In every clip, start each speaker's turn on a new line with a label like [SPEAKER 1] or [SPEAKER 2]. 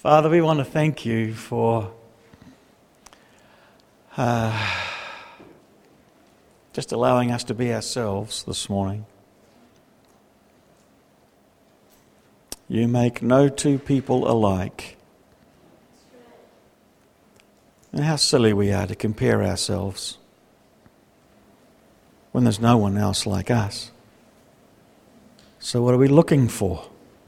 [SPEAKER 1] Father, we want to thank you for just allowing us to be ourselves this morning. You make no two people alike. And how silly we are to compare ourselves when there's no one else like us. So what are we looking for?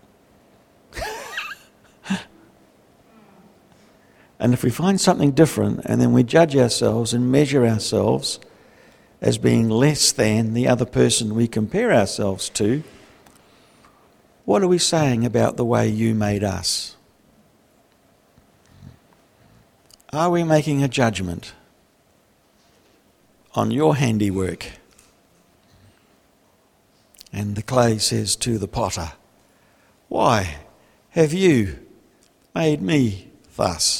[SPEAKER 1] And if we find something different and then we judge ourselves and measure ourselves as being less than the other person we compare ourselves to, what are we saying about the way you made us? Are we making a judgment on your handiwork? And the clay says to the potter, "Why have you made me thus?"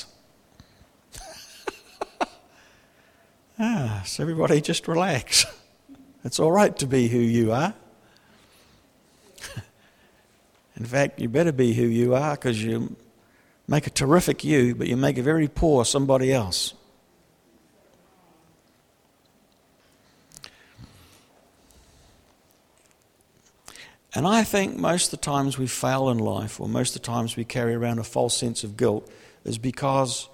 [SPEAKER 1] So everybody just relax. It's all right to be who you are. In fact, you better be who you are, because you make a terrific you, but you make a very poor somebody else. And I think most of the times we fail in life, or most of the times we carry around a false sense of guilt, is because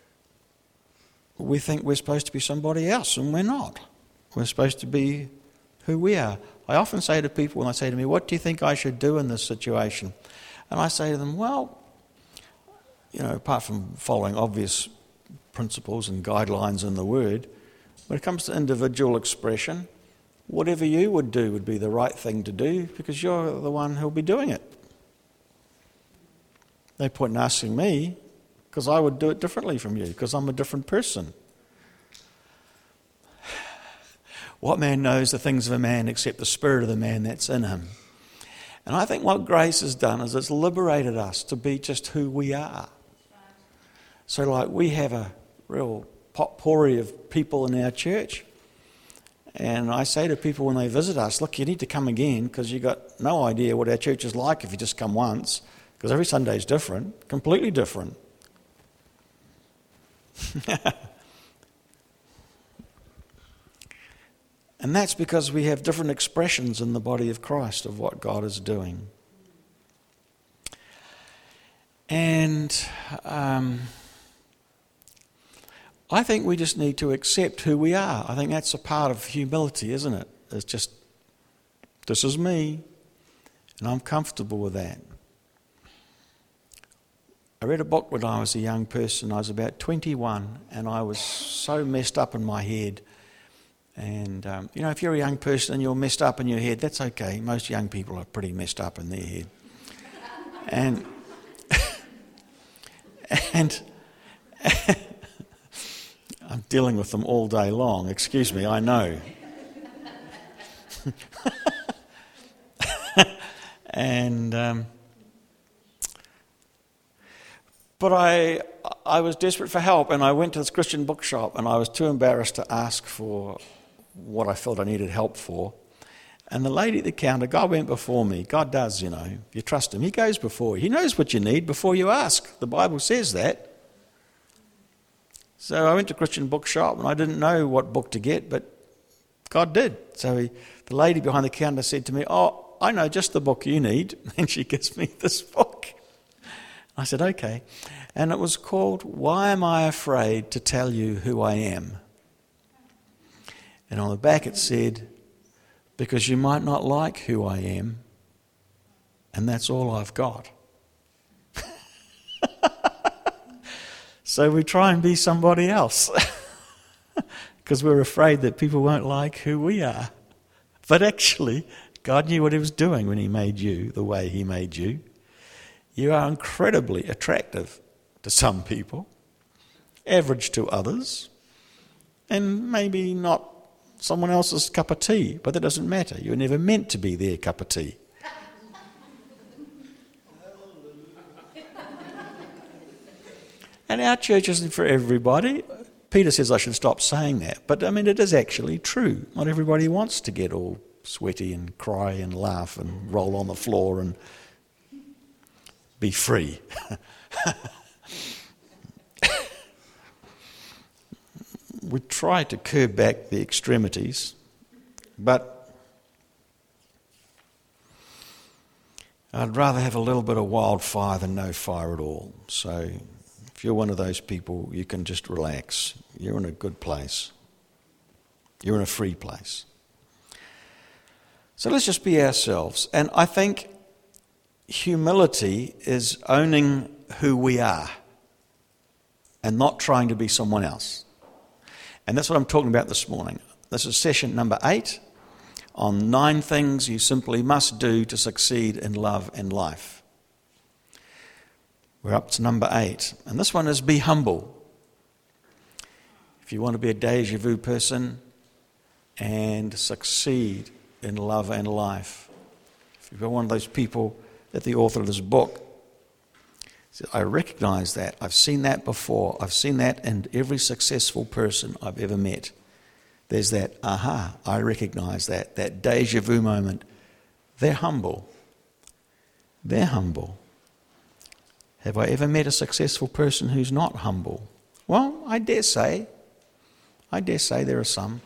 [SPEAKER 1] we think we're supposed to be somebody else, and we're not. We're supposed to be who we are. I often say to people when they say to me, "What do you think I should do in this situation?" And I say to them, well, apart from following obvious principles and guidelines in the Word, when it comes to individual expression, whatever you would do would be the right thing to do, because you're the one who'll be doing it. No point in asking me, because I would do it differently from you, because I'm a different person. What man knows the things of a man except the spirit of the man that's in him? And I think what grace has done is it's liberated us to be just who we are. So we have a real potpourri of people in our church. And I say to people when they visit us, look, you need to come again, because you've got no idea what our church is like if you just come once, because every Sunday is different, completely different. And that's because we have different expressions in the body of Christ of what God is doing. And I think we just need to accept who we are. I think that's a part of humility, isn't it? It's just, this is me, and I'm comfortable with that. I read a book when I was a young person. I was about 21, and I was so messed up in my head. And, if you're a young person and you're messed up in your head, that's okay. Most young people are pretty messed up in their head. And I'm dealing with them all day long. Excuse me, I know. But I was desperate for help, and I went to this Christian bookshop, and I was too embarrassed to ask for what I felt I needed help for. And the lady at the counter, God went before me. God does, if you trust him. He goes before you. He knows what you need before you ask. The Bible says that. So I went to a Christian bookshop, and I didn't know what book to get, but God did. So the lady behind the counter said to me, "Oh, I know just the book you need." And she gives me this book. I said, "Okay." And it was called "Why Am I Afraid to Tell You Who I Am?" And on the back it said, "Because you might not like who I am, and that's all I've got." So we try and be somebody else because we're afraid that people won't like who we are. But actually, God knew what he was doing when he made you the way he made you. You are incredibly attractive to some people, average to others, and maybe not someone else's cup of tea, but that doesn't matter. You were never meant to be their cup of tea. And our church isn't for everybody. Peter says I should stop saying that, but it is actually true. Not everybody wants to get all sweaty and cry and laugh and roll on the floor and be free. we try to curb back the extremities, but I'd rather have a little bit of wildfire than no fire at all. So if you're one of those people, you can just relax. You're in a good place. You're in a free place. So let's just be ourselves. And I think humility is owning who we are and not trying to be someone else. And that's what I'm talking about this morning. This is session number 8 on 9 things you simply must do to succeed in love and life. We're up to number 8. And this one is be humble. If you want to be a déjà vu person and succeed in love and life. If you're one of those people that the author of this book said, I recognize that. I've seen that before. I've seen that in every successful person I've ever met. There's that, I recognize that déjà vu moment. They're humble. They're humble. Have I ever met a successful person who's not humble? Well, I dare say there are some.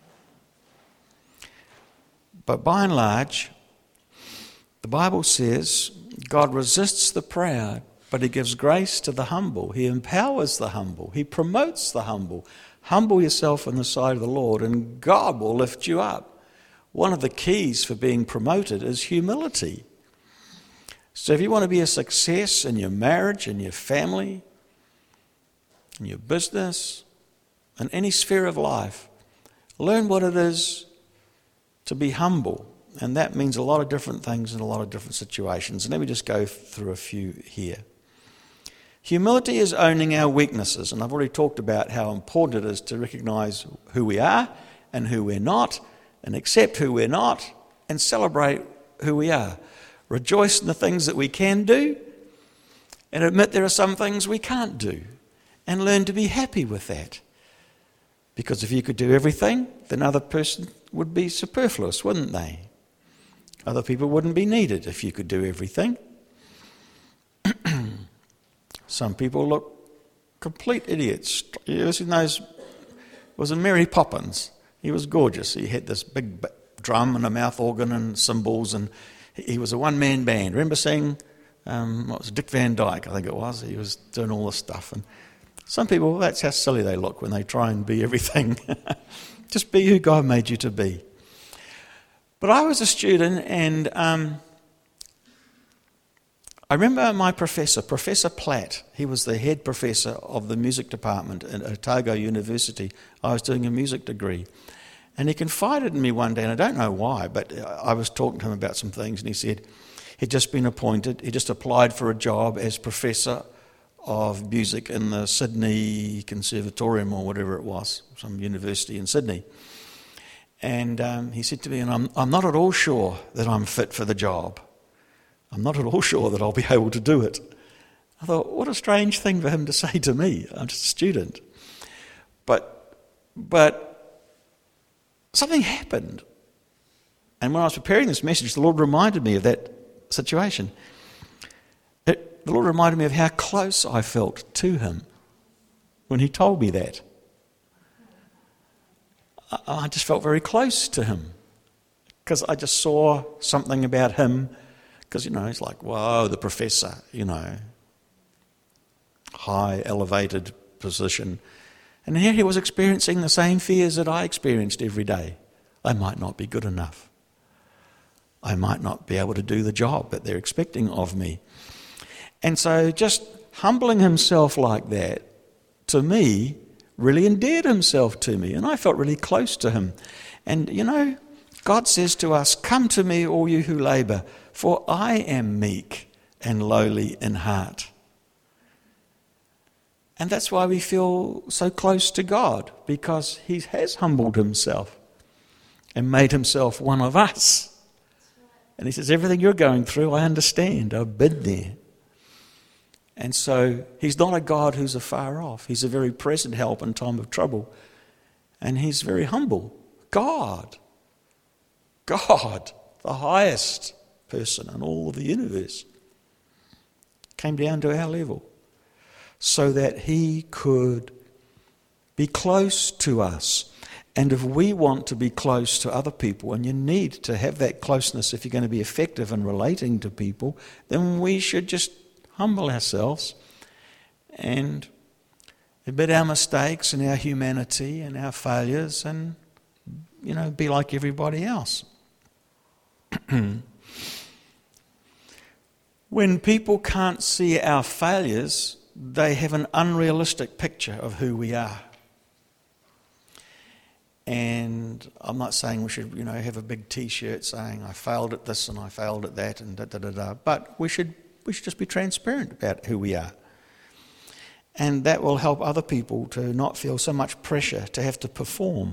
[SPEAKER 1] But by and large, the Bible says God resists the proud, but he gives grace to the humble. He empowers the humble. He promotes the humble. Humble yourself in the sight of the Lord, and God will lift you up. One of the keys for being promoted is humility. So if you want to be a success in your marriage, in your family, in your business, in any sphere of life, learn what it is to be humble. And that means a lot of different things in a lot of different situations. And let me just go through a few here. Humility is owning our weaknesses. And I've already talked about how important it is to recognize who we are and who we're not, and accept who we're not, and celebrate who we are. Rejoice in the things that we can do, and admit there are some things we can't do, and learn to be happy with that. Because if you could do everything, then another person would be superfluous, wouldn't they? Other people wouldn't be needed if you could do everything. Some people look complete idiots. You ever seen those? It was in Mary Poppins. He was gorgeous. He had this big drum and a mouth organ and cymbals, and he was a one-man band. Remember seeing, Dick Van Dyke, I think it was. He was doing all this stuff. And some people, that's how silly they look when they try and be everything. Just be who God made you to be. But I was a student, and I remember my professor, Professor Platt. He was the head professor of the music department at Otago University. I was doing a music degree. And he confided in me one day, and I don't know why, but I was talking to him about some things, and he said he'd just been appointed, he just applied for a job as professor of music in the Sydney Conservatorium or whatever it was, some university in Sydney. And he said to me, and I'm not at all sure that I'm fit for the job. I'm not at all sure that I'll be able to do it. I thought, what a strange thing for him to say to me. I'm just a student. But something happened. And when I was preparing this message, the Lord reminded me of that situation. The Lord reminded me of how close I felt to him when he told me that. I just felt very close to him because I just saw something about him. Because, he's like, whoa, the professor, high, elevated position. And here he was experiencing the same fears that I experienced every day. I might not be good enough. I might not be able to do the job that they're expecting of me. And so just humbling himself like that, to me, really endeared himself to me. And I felt really close to him. And, God says to us, come to me, all you who labour, for I am meek and lowly in heart. And that's why we feel so close to God, because he has humbled himself and made himself one of us. And he says, everything you're going through, I understand. I've been there. And so he's not a God who's afar off. He's a very present help in time of trouble. And he's very humble. God, the highest person in all of the universe, came down to our level so that he could be close to us. And if we want to be close to other people, and you need to have that closeness if you're going to be effective in relating to people, then we should just humble ourselves and admit our mistakes and our humanity and our failures and, be like everybody else. When people can't see our failures, they have an unrealistic picture of who we are. And I'm not saying we should, have a big T-shirt saying I failed at this and I failed at that and da-da-da-da. But we should just be transparent about who we are. And that will help other people to not feel so much pressure to have to perform.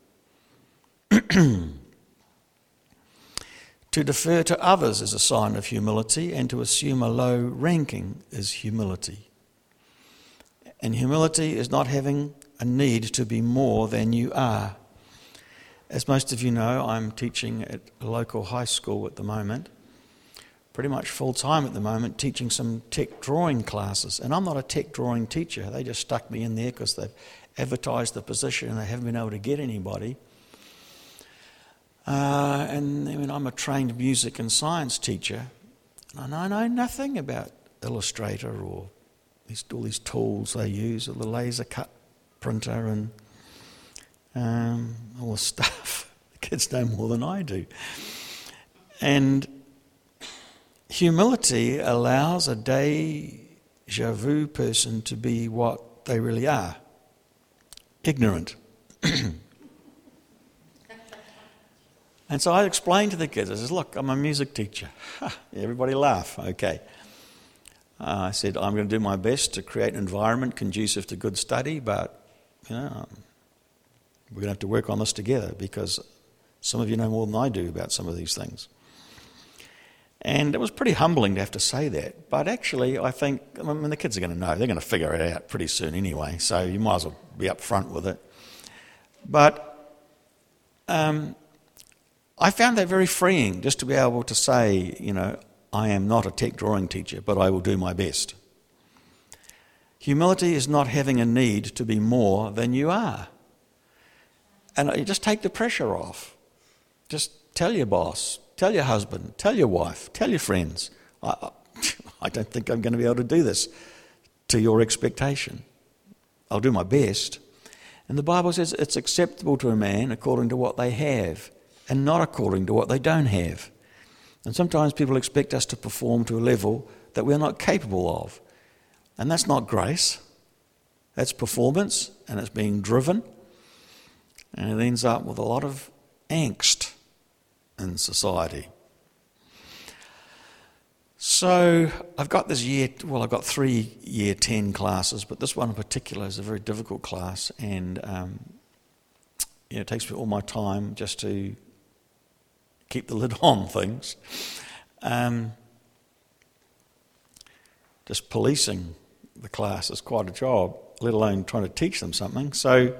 [SPEAKER 1] To defer to others is a sign of humility, and to assume a low ranking is humility. And humility is not having a need to be more than you are. As most of you know, I'm teaching at a local high school at the moment, pretty much full-time at the moment, teaching some tech drawing classes. And I'm not a tech drawing teacher. They just stuck me in there because they've advertised the position and they haven't been able to get anybody. I'm a trained music and science teacher, and I know nothing about Illustrator or all these tools they use, or the laser cut printer and all the stuff. The kids know more than I do. And humility allows a déjà vu person to be what they really are: ignorant. And so I explained to the kids, I said, look, I'm a music teacher. Everybody laugh, okay. I said, I'm going to do my best to create an environment conducive to good study, but, we're going to have to work on this together because some of you know more than I do about some of these things. And it was pretty humbling to have to say that. But actually, I think, the kids are going to know. They're going to figure it out pretty soon anyway, so you might as well be up front with it. But I found that very freeing, just to be able to say, I am not a tech drawing teacher, but I will do my best. Humility is not having a need to be more than you are. And you just take the pressure off. Just tell your boss, tell your husband, tell your wife, tell your friends, I don't think I'm going to be able to do this to your expectation. I'll do my best. And the Bible says it's acceptable to a man according to what they have, and not according to what they don't have. And sometimes people expect us to perform to a level that we're not capable of. And that's not grace. That's performance, and it's being driven. And it ends up with a lot of angst in society. So I've got I've got 3 year 10 classes, but this one in particular is a very difficult class, and it takes me all my time just to keep the lid on things. Just policing the class is quite a job, let alone trying to teach them something. So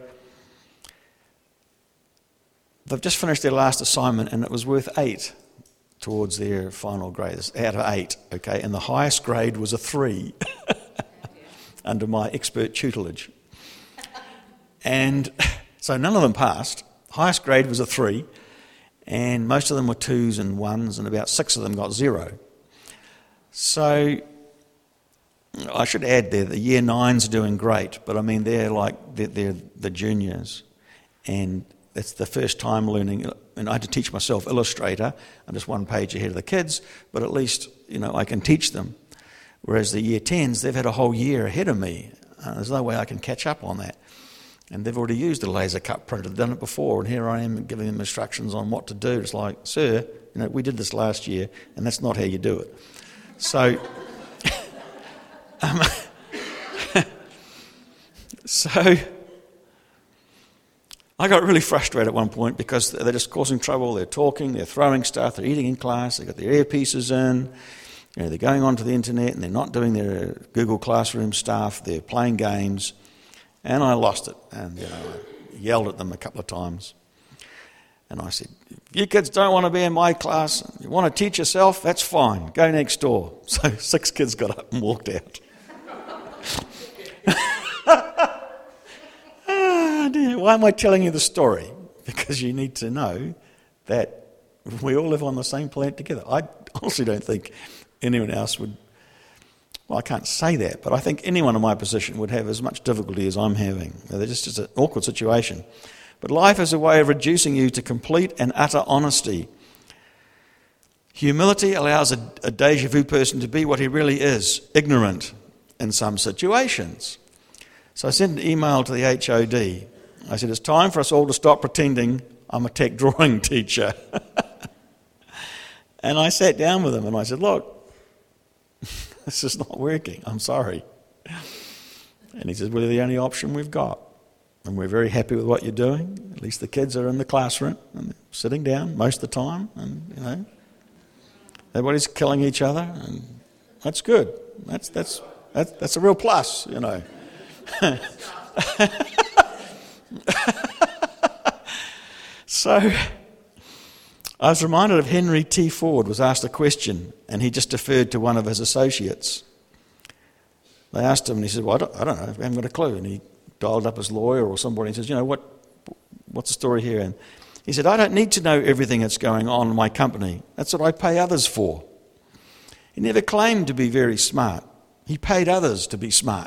[SPEAKER 1] they've just finished their last assignment, and it was worth 8 towards their final grade, out of 8, okay? And the highest grade was a 3 under my expert tutelage. And so none of them passed. Highest grade was a 3. And most of them were 2s and 1s, and about 6 of them got 0. So I should add there, the year 9s are doing great, but they're the juniors, and it's the first time learning. And I had to teach myself Illustrator. I'm just 1 page ahead of the kids, but at least I can teach them. Whereas the year 10s, they've had a whole year ahead of me. There's no way I can catch up on that. And they've already used a laser cut printer, done it before, and here I am giving them instructions on what to do. It's like, sir, we did this last year, and that's not how you do it. So, I got really frustrated at one point because they're just causing trouble. They're talking, they're throwing stuff, they're eating in class, they've got their earpieces in, they're going onto the internet, and they're not doing their Google Classroom stuff, they're playing games. And I lost it, and I yelled at them a couple of times. And I said, if you kids don't want to be in my class, you want to teach yourself, that's fine, go next door. So 6 kids got up and walked out. why am I telling you the story? Because you need to know that we all live on the same planet together. I honestly don't think anyone else would, well, I can't say that, but I think anyone in my position would have as much difficulty as I'm having. It's just an awkward situation. But life is a way of reducing you to complete and utter honesty. Humility allows a déjà vu person to be what he really is, ignorant in some situations. So I sent an email to the HOD. I said, it's time for us all to stop pretending I'm a tech drawing teacher. And I sat down with him and I said, look, this is not working, I'm sorry. And he said, well, you're the only option we've got. And we're very happy with what you're doing. At least the kids are in the classroom and they're sitting down most of the time. And, everybody's killing each other. And that's good. That's a real plus, So I was reminded of Henry T. Ford was asked a question and he just deferred to one of his associates. They asked him and he said, well, I don't know, I haven't got a clue. And he dialed up his lawyer or somebody and says, what's the story here? And he said, I don't need to know everything that's going on in my company. That's what I pay others for. He never claimed to be very smart. He paid others to be smart.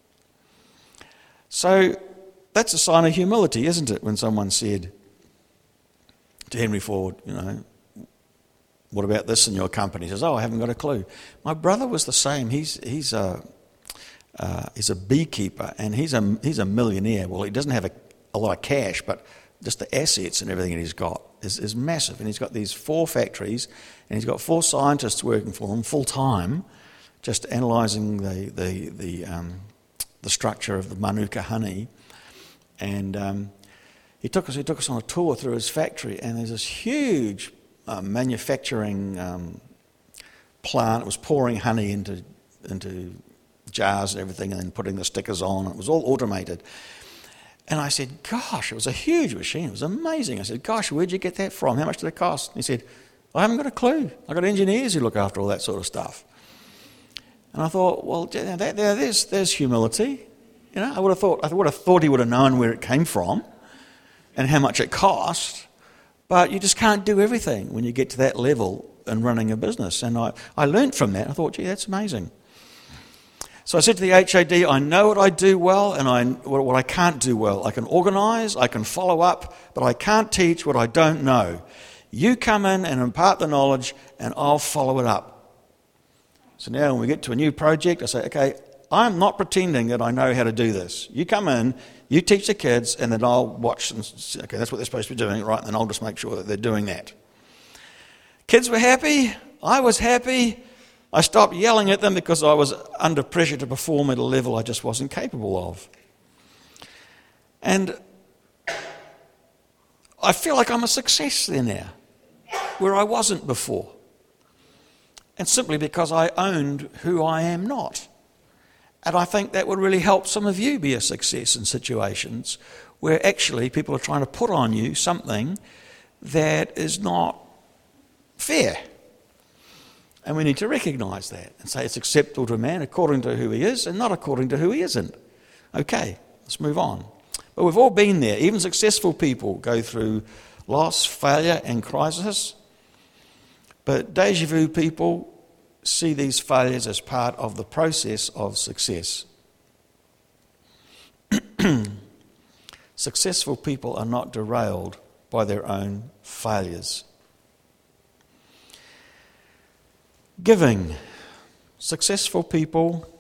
[SPEAKER 1] So that's a sign of humility, isn't it, when someone said to Henry Ford, what about this in your company? He says, I haven't got a clue. My brother was the same. He's a beekeeper and he's a millionaire. Well, he doesn't have a lot of cash, but just the assets and everything that he's got is massive. And he's got these 4 factories and he's got 4 scientists working for him full time, just analysing the structure of the Manuka honey. And he took us on a tour through his factory, and there's this huge manufacturing plant. It was pouring honey into jars and everything and then putting the stickers on. It was all automated. And I said, gosh, it was a huge machine. It was amazing. I said, gosh, where'd you get that from? How much did it cost? And he said, I haven't got a clue. I've got engineers who look after all that sort of stuff. And I thought, well, there's humility. I would have thought he would have known where it came from and how much it cost. But you just can't do everything when you get to that level in running a business. And I learned from that. I thought, gee, that's amazing. So I said to the HOD, I know what I do well and what I can't do well. I can organise, I can follow up, but I can't teach what I don't know. You come in and impart the knowledge and I'll follow it up. So now when we get to a new project, I say, okay, I'm not pretending that I know how to do this. You come in, you teach the kids, and then I'll watch and say, okay, that's what they're supposed to be doing, right? And then I'll just make sure that they're doing that. Kids were happy. I was happy. I stopped yelling at them because I was under pressure to perform at a level I just wasn't capable of. And I feel like I'm a success there now, where I wasn't before. And simply because I owned who I am not. And I think that would really help some of you be a success in situations where actually people are trying to put on you something that is not fair. And we need to recognise that and say it's acceptable to a man according to who he is and not according to who he isn't. Okay, let's move on. But we've all been there. Even successful people go through loss, failure and crisis. But déjà vu people see these failures as part of the process of success. Successful people are not derailed by their own failures. Giving. Successful people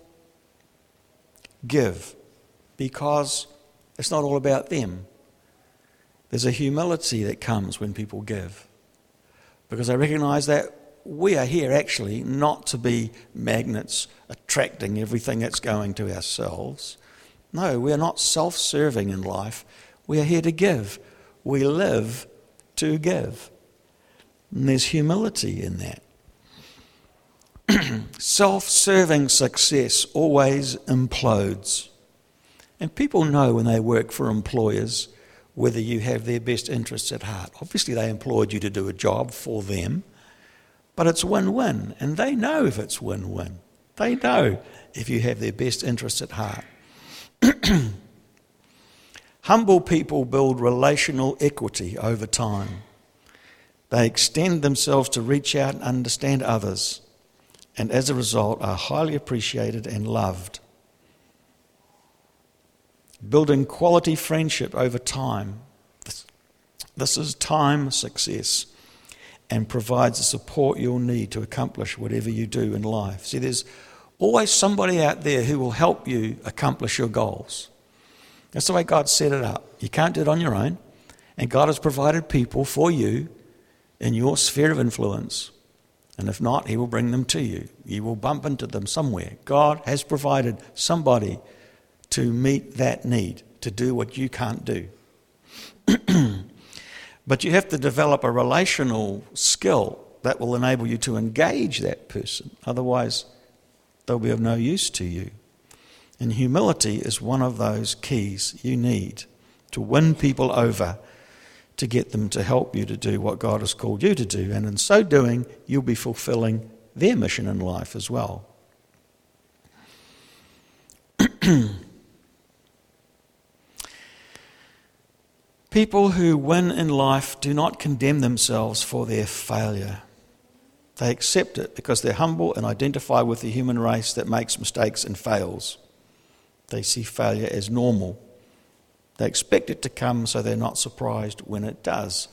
[SPEAKER 1] give because it's not all about them. There's a humility that comes when people give. Because they recognise that we are here actually not to be magnets attracting everything that's going to ourselves. No, we are not self-serving in life. We are here to give. We live to give. And there's humility in that. Self-serving success always implodes. And people know when they work for employers whether you have their best interests at heart. Obviously they employed you to do a job for them, but it's win-win, and they know if it's win-win. They know if you have their best interests at heart. Humble people build relational equity over time. They extend themselves to reach out and understand others, and as a result are highly appreciated and loved. Building quality friendship over time. This is time success and provides the support you'll need to accomplish whatever you do in life. See, there's always somebody out there who will help you accomplish your goals. That's the way God set it up. You can't do it on your own, and God has provided people for you in your sphere of influence, and if not, he will bring them to you. You will bump into them somewhere. God has provided somebody to meet that need, to do what you can't do. But you have to develop a relational skill that will enable you to engage that person. Otherwise, they'll be of no use to you. And humility is one of those keys you need to win people over, to get them to help you to do what God has called you to do. And in so doing, you'll be fulfilling their mission in life as well. People who win in life do not condemn themselves for their failure. They accept it because they're humble and identify with the human race that makes mistakes and fails. They see failure as normal. They expect it to come, so they're not surprised when it does.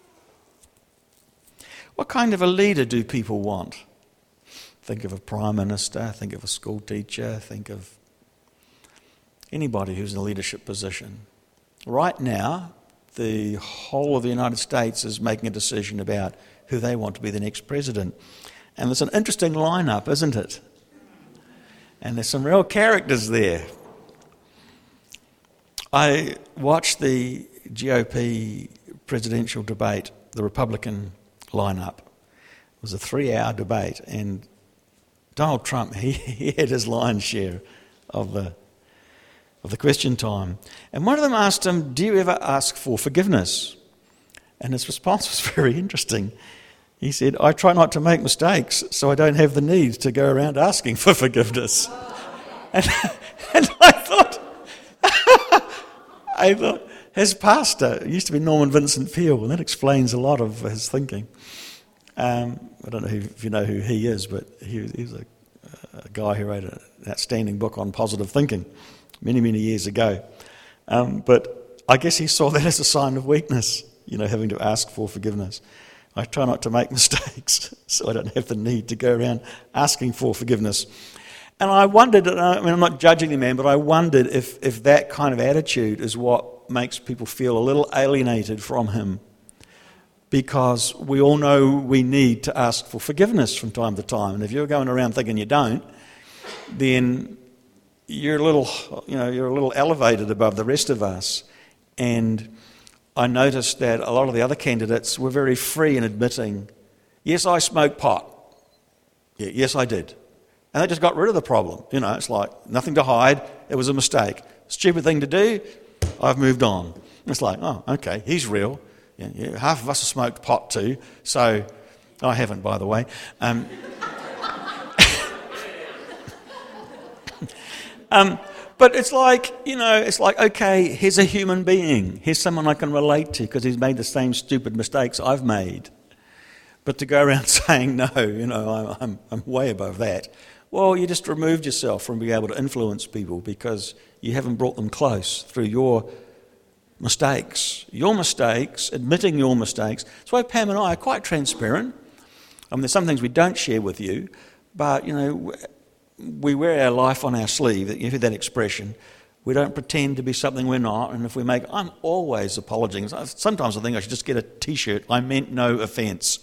[SPEAKER 1] What kind of a leader do people want? Think of a prime minister, think of a school teacher, think of anybody who's in a leadership position. Right now, the whole of the United States is making a decision about who they want to be the next president. And there's an interesting lineup, isn't it? And there's some real characters there. I watched the GOP presidential debate, the Republican lineup. It was a 3-hour debate, and Donald Trump, he had his lion's share of the question time. And one of them asked him, "Do you ever ask for forgiveness?" And his response was very interesting. He said, "I try not to make mistakes, so I don't have the need to go around asking for forgiveness." And I thought, his pastor used to be Norman Vincent Peale, and that explains a lot of his thinking. I don't know if you know who he is, but he's a guy who wrote an outstanding book on positive thinking many, many years ago. But I guess he saw that as a sign of weakness, having to ask for forgiveness. I try not to make mistakes, so I don't have the need to go around asking for forgiveness. And I wondered, I'm not judging the man, but I wondered if that kind of attitude is what makes people feel a little alienated from him. Because we all know we need to ask for forgiveness from time to time. And if you're going around thinking you don't, then you're a little elevated above the rest of us. And I noticed that a lot of the other candidates were very free in admitting, yes, I smoked pot. Yeah, yes, I did. And they just got rid of the problem. It's like nothing to hide. It was a mistake. Stupid thing to do. I've moved on. It's like, oh, okay, he's real. Yeah, half of us have smoked pot too. So, I haven't, by the way. But it's like, okay, here's a human being. Here's someone I can relate to because he's made the same stupid mistakes I've made. But to go around saying, no, I'm way above that. Well, you just removed yourself from being able to influence people because you haven't brought them close through your mistakes. Your mistakes, admitting your mistakes. That's why Pam and I are quite transparent. There's some things we don't share with you, but, we wear our life on our sleeve. You've heard that expression. We don't pretend to be something we're not, and if we make, I'm always apologising. Sometimes I think I should just get a T-shirt. I meant no offence,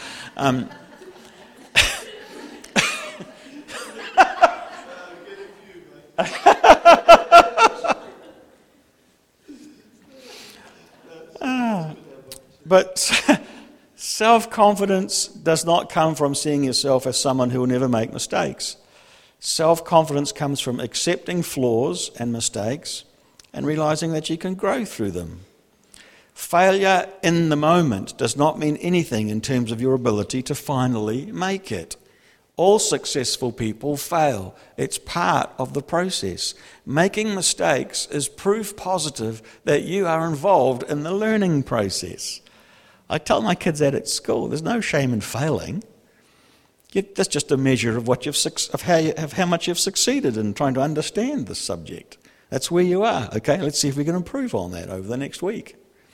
[SPEAKER 1] But self-confidence does not come from seeing yourself as someone who will never make mistakes. Self-confidence comes from accepting flaws and mistakes and realising that you can grow through them. Failure in the moment does not mean anything in terms of your ability to finally make it. All successful people fail. It's part of the process. Making mistakes is proof positive that you are involved in the learning process. I tell my kids that at school. There's no shame in failing. That's just a measure of how much you've succeeded in trying to understand this subject. That's where you are. Okay, let's see if we can improve on that over the next week.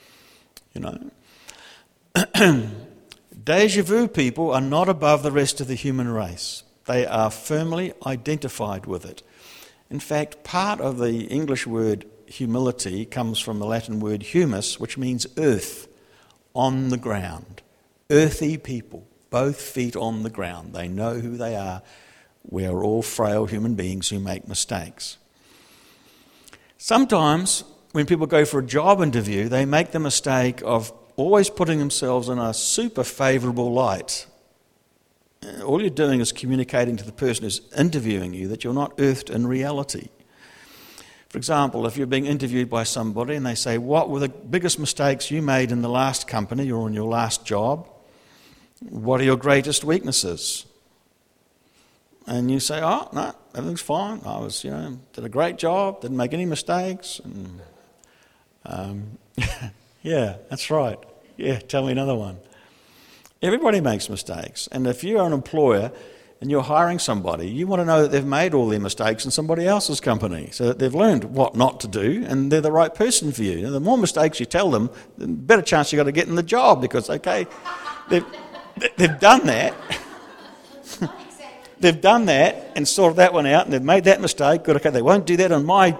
[SPEAKER 1] Deja vu people are not above the rest of the human race. They are firmly identified with it. In fact, part of the English word humility comes from the Latin word humus, which means earth, on the ground. Earthy people, both feet on the ground. They know who they are. We are all frail human beings who make mistakes. Sometimes when people go for a job interview, they make the mistake of always putting themselves in a super favourable light. All you're doing is communicating to the person who's interviewing you that you're not earthed in reality. For example, if you're being interviewed by somebody and they say, what were the biggest mistakes you made in the last company or in your last job? What are your greatest weaknesses? And you say, oh, no, everything's fine. I was, did a great job, didn't make any mistakes. And, yeah, that's right. Yeah, tell me another one. Everybody makes mistakes. And if you're an employer and you're hiring somebody, you want to know that they've made all their mistakes in somebody else's company so that they've learned what not to do and they're the right person for you. The more mistakes you tell them, the better chance you've got to get in the job because, okay, they've done that. They've done that and sorted that one out and they've made that mistake. Good, okay, they won't do that on my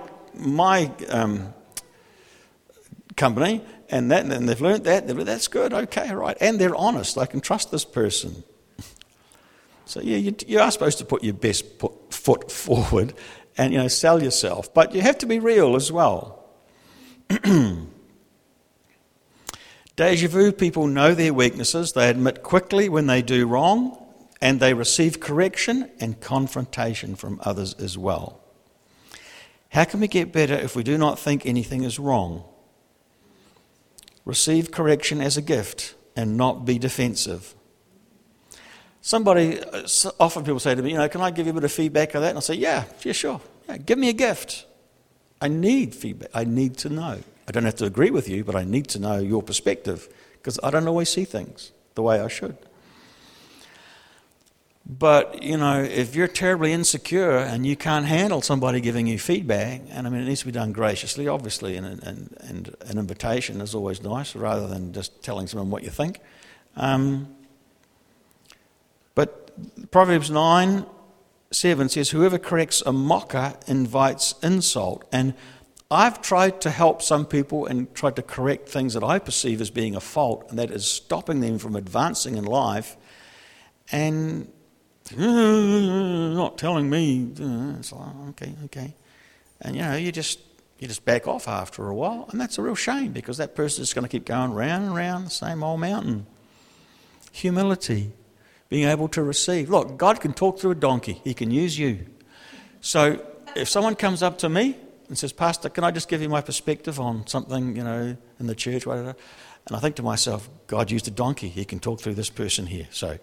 [SPEAKER 1] company. And they've learnt that. That's good. Okay, right. And they're honest. I can trust this person. So yeah, you are supposed to put your best foot forward and sell yourself, but you have to be real as well. Deja vu people know their weaknesses. They admit quickly when they do wrong, and they receive correction and confrontation from others as well. How can we get better if we do not think anything is wrong? Receive correction as a gift and not be defensive. Often people say to me, can I give you a bit of feedback on that? And I say, yeah, sure. Yeah, give me a gift. I need feedback. I need to know. I don't have to agree with you, but I need to know your perspective because I don't always see things the way I should. But, if you're terribly insecure and you can't handle somebody giving you feedback, and it needs to be done graciously, obviously, and an invitation is always nice rather than just telling someone what you think. But Proverbs 9:7 says, whoever corrects a mocker invites insult. And I've tried to help some people and tried to correct things that I perceive as being a fault, and that is stopping them from advancing in life. And not telling me. It's like, okay. And, you just back off after a while. And that's a real shame because that person is going to keep going round and round the same old mountain. Humility, being able to receive. Look, God can talk through a donkey. He can use you. So if someone comes up to me and says, Pastor, can I just give you my perspective on something, in the church, whatever? And I think to myself, God used a donkey. He can talk through this person here. So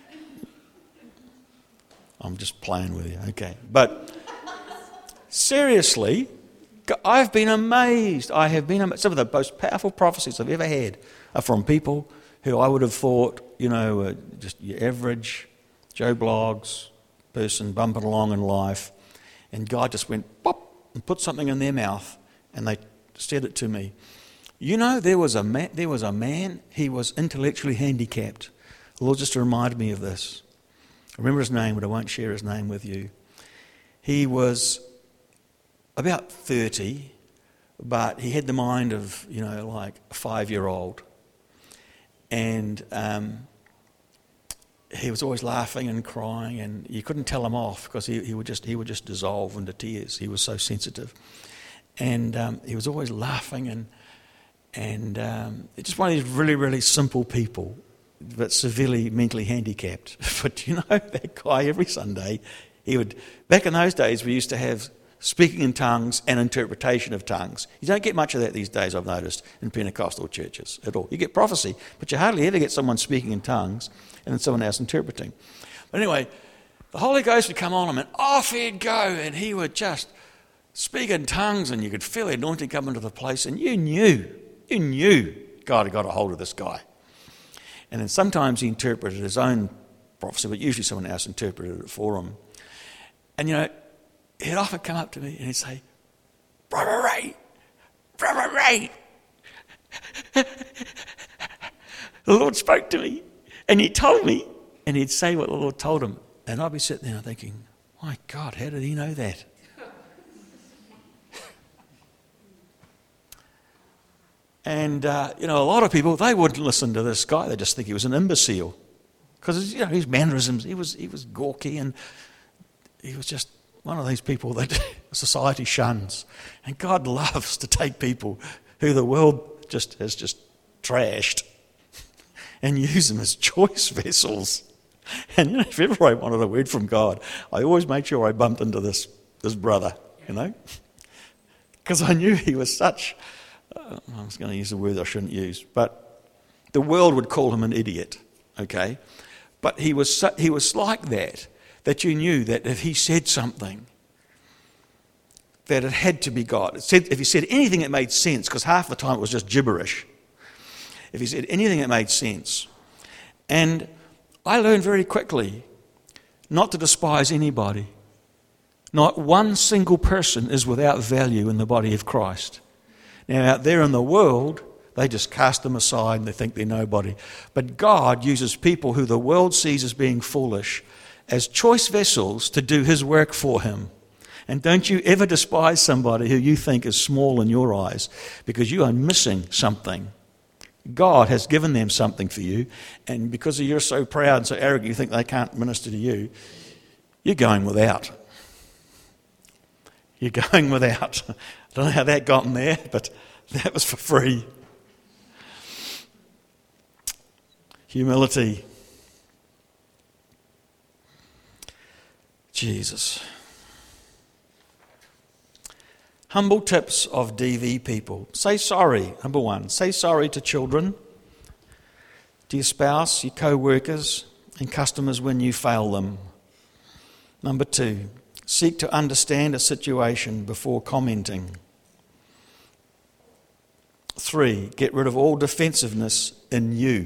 [SPEAKER 1] I'm just playing with you, okay. But seriously, I've been amazed. Some of the most powerful prophecies I've ever had are from people who I would have thought, just your average Joe Bloggs person bumping along in life. And God just went, pop, and put something in their mouth, and they said it to me. There was a man, he was intellectually handicapped. The Lord just reminded me of this. I remember his name, but I won't share his name with you. He was about 30, but he had the mind of, like a 5-year-old. And he was always laughing and crying, and you couldn't tell him off because he would just dissolve into tears. He was so sensitive. And he was always laughing and just one of these really, really simple people, but severely mentally handicapped. But that guy every Sunday, back in those days we used to have speaking in tongues and interpretation of tongues. You don't get much of that these days, I've noticed, in Pentecostal churches at all. You get prophecy, but you hardly ever get someone speaking in tongues and then someone else interpreting. But anyway, the Holy Ghost would come on him and off he'd go, and he would just speak in tongues, and you could feel the anointing come into the place, and you knew God had got a hold of this guy. And then sometimes he interpreted his own prophecy, but usually someone else interpreted it for him. And he'd often come up to me and he'd say, Brother Ray, the Lord spoke to me, and he told me, and he'd say what the Lord told him. And I'd be sitting there thinking, my God, how did he know that? And, a lot of people, they wouldn't listen to this guy. They just think he was an imbecile. Because, his mannerisms, he was gawky, and he was just one of these people that society shuns. And God loves to take people who the world has just trashed and use them as choice vessels. And, if ever I wanted a word from God, I always made sure I bumped into this brother, Because I knew he was such... I was going to use a word I shouldn't use, but the world would call him an idiot, okay? But he was like that you knew that if he said something, that it had to be God. If he said anything that made sense, because half the time it was just gibberish, if he said anything that made sense. And I learned very quickly not to despise anybody. Not one single person is without value in the body of Christ. Now, out there in the world, they just cast them aside and they think they're nobody. But God uses people who the world sees as being foolish as choice vessels to do his work for him. And don't you ever despise somebody who you think is small in your eyes, because you are missing something. God has given them something for you, and because you're so proud and so arrogant you think they can't minister to you, you're going without. You're going without. I don't know how that got in there, but that was for free. Humility. Jesus. Humble tips of DV people. Say sorry. Number one, say sorry to children, to your spouse, your co-workers and customers when you fail them. Number two, seek to understand a situation before commenting. 3, get rid of all defensiveness in you.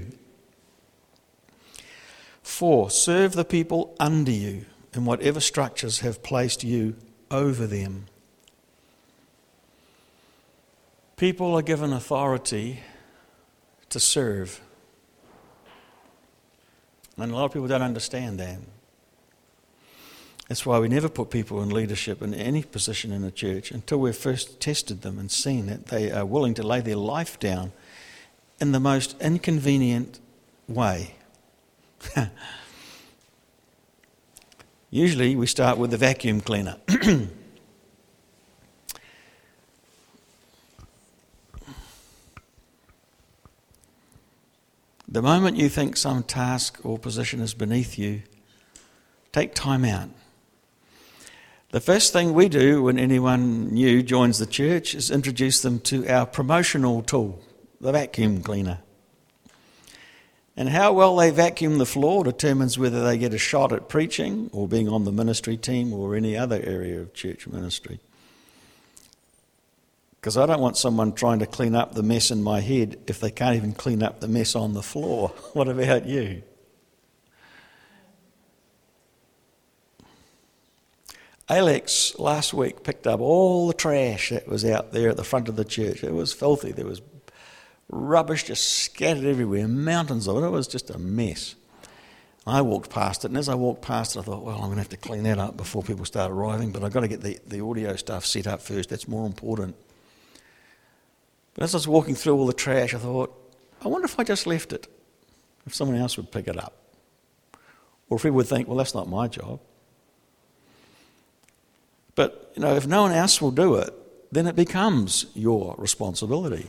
[SPEAKER 1] 4, serve the people under you in whatever structures have placed you over them. People are given authority to serve. And a lot of people don't understand that. That's why we never put people in leadership in any position in a church until we've first tested them and seen that they are willing to lay their life down in the most inconvenient way. Usually we start with the vacuum cleaner. The moment you think some task or position is beneath you, take time out. The first thing we do when anyone new joins the church is introduce them to our promotional tool, the vacuum cleaner. And how well they vacuum the floor determines whether they get a shot at preaching or being on the ministry team or any other area of church ministry. Because I don't want someone trying to clean up the mess in my head if they can't even clean up the mess on the floor. What about you? Alex last week picked up all the trash that was out there at the front of the church. It was filthy. There was rubbish just scattered everywhere, mountains of it. It was just a mess. I walked past it, and as I walked past it, I thought, well, I'm going to have to clean that up before people start arriving, but I've got to get the audio stuff set up first. That's more important. But as I was walking through all the trash, I thought, I wonder if I just left it, if someone else would pick it up. Or if people would think, well, that's not my job. But, if no one else will do it, then it becomes your responsibility.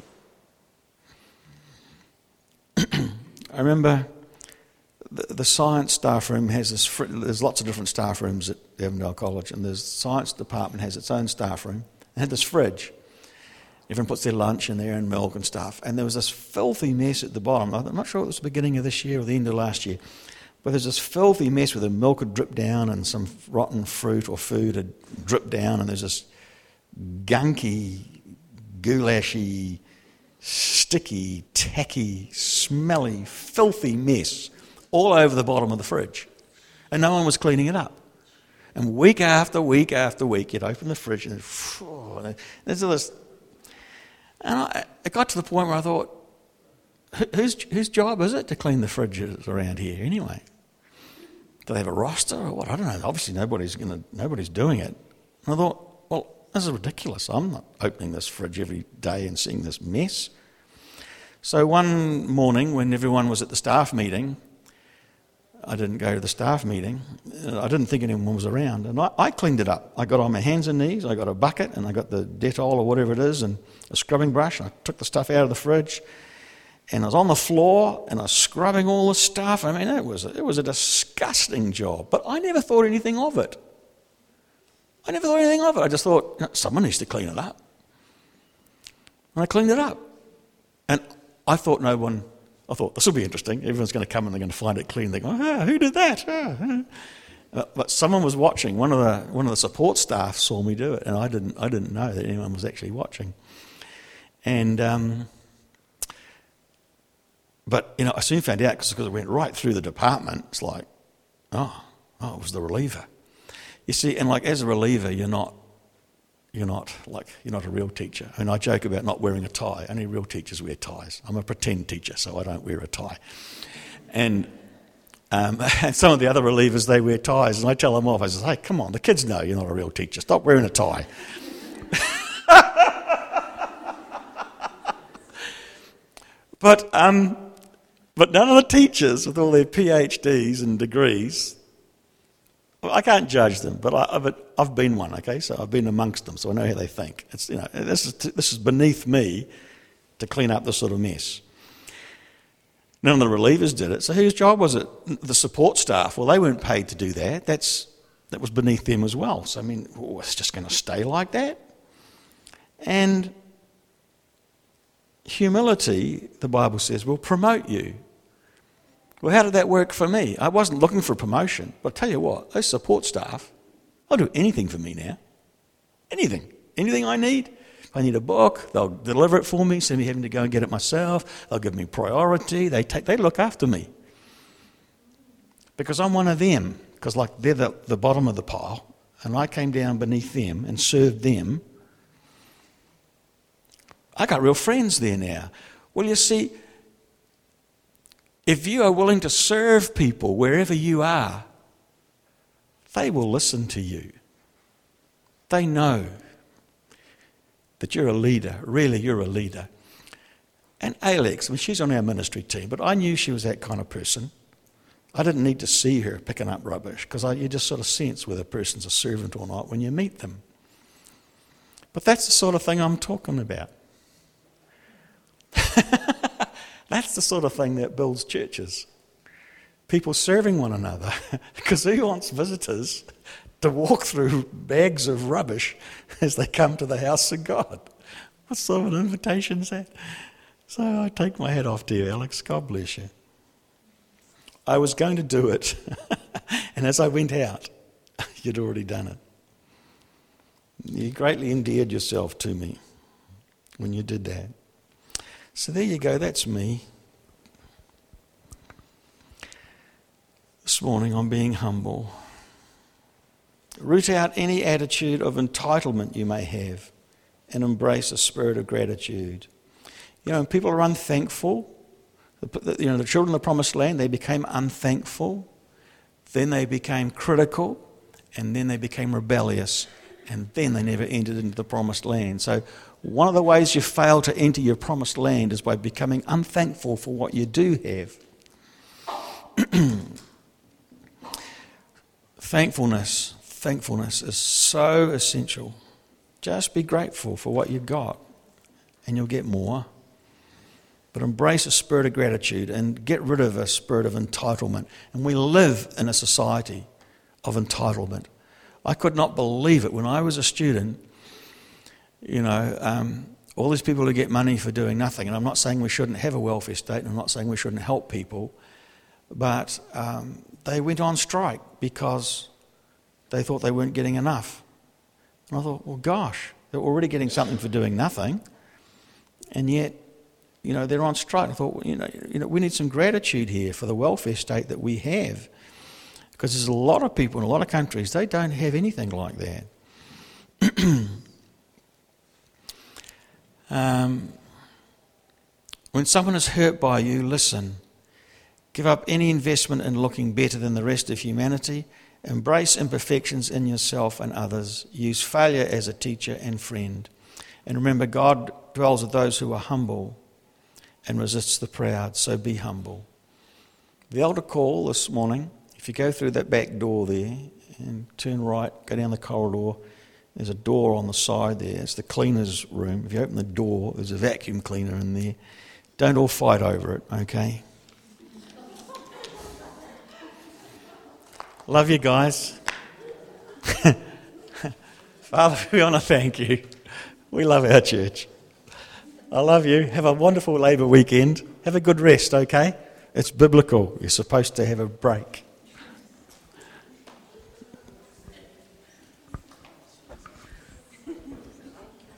[SPEAKER 1] I remember the science staff room has this, there's lots of different staff rooms at Avondale College, and the science department has its own staff room. It had this fridge. Everyone puts their lunch in there and milk and stuff. And there was this filthy mess at the bottom. I'm not sure if it was the beginning of this year or the end of last year. But there's this filthy mess where the milk had dripped down and some rotten fruit or food had dripped down, and there's this gunky, goulashy, sticky, tacky, smelly, filthy mess all over the bottom of the fridge. And no one was cleaning it up. And week after week after week, you'd open the fridge and there's this. And it got to the point where I thought, whose job is it to clean the fridges around here anyway? Do they have a roster or what? I don't know. Obviously nobody's doing it. And I thought, well, this is ridiculous. I'm not opening this fridge every day and seeing this mess. So one morning when everyone was at the staff meeting, I didn't go to the staff meeting. I didn't think anyone was around. And I cleaned it up. I got on my hands and knees. I got a bucket and I got the Dettol or whatever it is and a scrubbing brush. I took the stuff out of the fridge and I was on the floor and I was scrubbing all the stuff. I mean, it was a disgusting job. But I never thought anything of it. I just thought, someone needs to clean it up. And I cleaned it up. And I thought this will be interesting. Everyone's going to come and they're going to find it clean. They go, who did that? But someone was watching. One of the support staff saw me do it, and I didn't know that anyone was actually watching. And but I soon found out because it went right through the department. It's like, it was the reliever. You see, and like as a reliever, you're not a real teacher. I mean, I joke about not wearing a tie. Only real teachers wear ties. I'm a pretend teacher, so I don't wear a tie. And some of the other relievers, they wear ties, and I tell them off. I say, hey, come on, the kids know you're not a real teacher. Stop wearing a tie. But none of the teachers with all their PhDs and degrees, I can't judge them, but I've been one, okay? So I've been amongst them, so I know how they think. It's this is beneath me to clean up this sort of mess. None of the relievers did it, so whose job was it? The support staff. Well, they weren't paid to do that. That was beneath them as well. So I mean, it's just going to stay like that. And humility, the Bible says, will promote you. Well, how did that work for me? I wasn't looking for promotion. But I'll tell you what, those support staff, they'll do anything for me now. Anything. Anything I need. If I need a book, they'll deliver it for me, instead of me having to go and get it myself. They'll give me priority. They look after me. Because I'm one of them. Because like they're the bottom of the pile, and I came down beneath them and served them. I got real friends there now. Well, you see, if you are willing to serve people wherever you are, they will listen to you. They know that you're a leader. Really, you're a leader. And Alex, she's on our ministry team, but I knew she was that kind of person. I didn't need to see her picking up rubbish because you just sort of sense whether a person's a servant or not when you meet them. But that's the sort of thing I'm talking about. That's the sort of thing that builds churches. People serving one another. Because who wants visitors to walk through bags of rubbish as they come to the house of God? What sort of an invitation is that? So I take my hat off to you, Alex. God bless you. I was going to do it. And as I went out, you'd already done it. You greatly endeared yourself to me when you did that. So there you go, that's me. This morning I'm being humble. Root out any attitude of entitlement you may have and embrace a spirit of gratitude. When people are unthankful, the children of the promised land, they became unthankful, then they became critical, and then they became rebellious, and then they never entered into the promised land. So one of the ways you fail to enter your promised land is by becoming unthankful for what you do have. Thankfulness is so essential. Just be grateful for what you've got and you'll get more. But embrace a spirit of gratitude and get rid of a spirit of entitlement. And we live in a society of entitlement. I could not believe it when I was a student. All these people who get money for doing nothing. And I'm not saying we shouldn't have a welfare state, and I'm not saying we shouldn't help people. But they went on strike because they thought they weren't getting enough. And I thought, well, gosh, they're already getting something for doing nothing, and yet, they're on strike. I thought, well, we need some gratitude here for the welfare state that we have, because there's a lot of people in a lot of countries, they don't have anything like that. When someone is hurt by you, listen. Give up any investment in looking better than the rest of humanity. Embrace imperfections in yourself and others. Use failure as a teacher and friend. And remember, God dwells with those who are humble and resists the proud, so be humble. The altar call this morning, if you go through that back door there and turn right, go down the corridor, there's a door on the side there. It's the cleaner's room. If you open the door, there's a vacuum cleaner in there. Don't all fight over it, okay? Love you guys. Father, we want to thank you. We love our church. I love you. Have a wonderful Labour weekend. Have a good rest, okay? It's biblical. You're supposed to have a break.